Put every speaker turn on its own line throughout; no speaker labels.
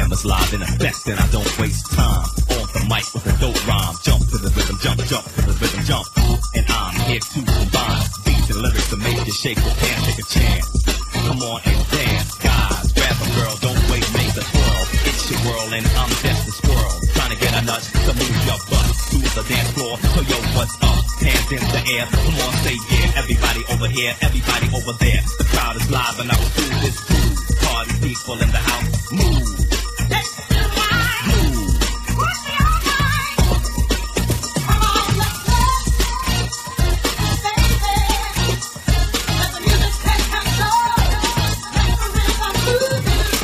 cameras live in effect, and I don't waste time. On the mic with a dope rhyme. Jump to the rhythm, jump, jump to the rhythm, jump. And I'm here to combine beats and lyrics to make you shake your pants, take a chance. Come on and dance, guys. Grab a girl, don't wait, make the twirl. It's your world and I'm just a squirrel. Trying to get a nut to move your butt to the dance floor. So yo, what's up? Hands in the air. Come on, say yeah. Everybody over here, everybody over there. The crowd is live and our food is food. Party people in the house, move.
Let's do it. Move. Push me all night. Come on, let's go. Baby. Let the music take control. Let the rhythm move.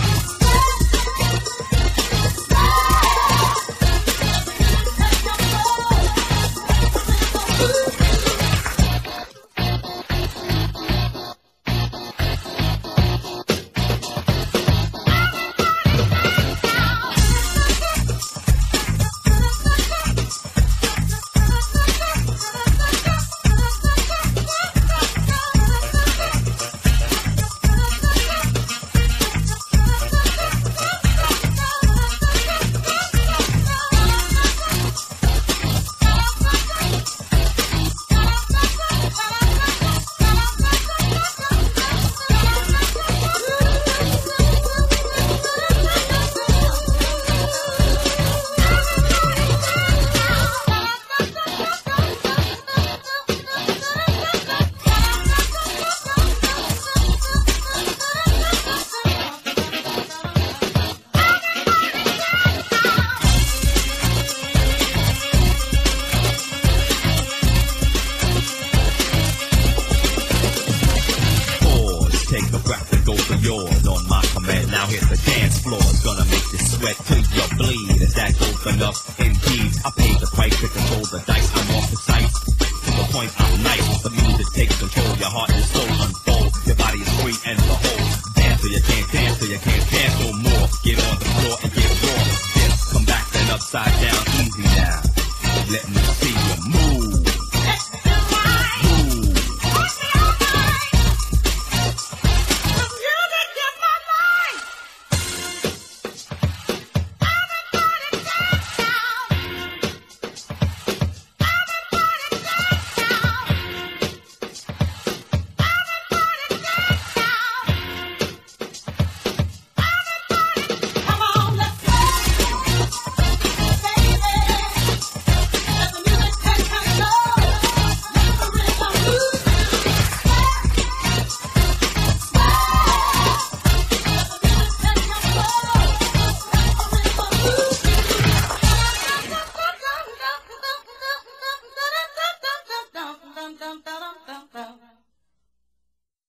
Take a breath and go for yours on my command. Now hit the dance floor. It's gonna make you sweat till you bleed. Is that dope enough? Indeed. I paid the price to control the dice. I'm off the sight. To the point I'm nice. The music takes control. Your heart and soul unfold. Your body is free and behold. Dance till you can't dance till you can't dance no more. Get on the floor and get raw. Dip, come back and upside down. Easy now. Let me see you move.